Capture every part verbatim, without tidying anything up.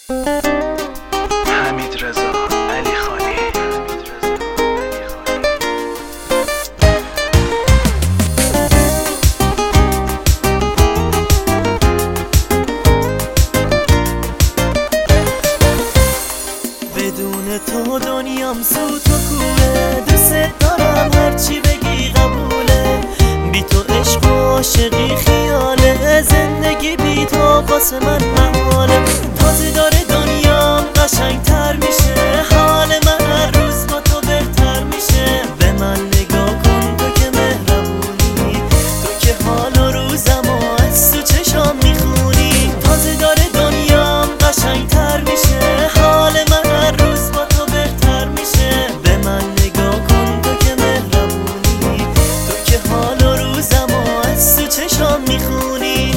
حمیدرضا علیخانی. بدون تو دنیام سوت و کوه، دوست دارم هرچی بگی قبوله. بی تو عشق و عاشقی خیاله، زندگی بی تو واسه من محاله. تازه داره دنیام قشنگ تر میشه، حال من هر روز با تو بهتر میشه. به من نگاه کن تو که مهربونی، تو که حال و روزمو از تو چشام میخونی. تازه داره دنیام قشنگ تر میشه، حال من هر روز با تو بهتر میشه. به من نگاه کن تو که مهربونی، تو که حال و روزمو از تو چشام میخونی.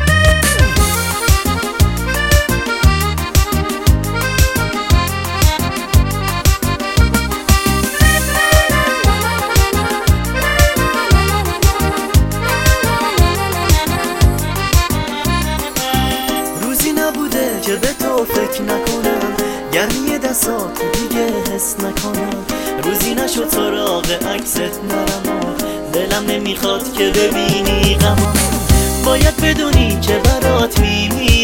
روزی نبوده که به تو فکر نکنم، گرمی دستاتو دیگه حس نکنم. روزی نشد سراغ عکست نرم و دلم نمیخواد که ببینی غمم. باید بدونی که برات میمیرم،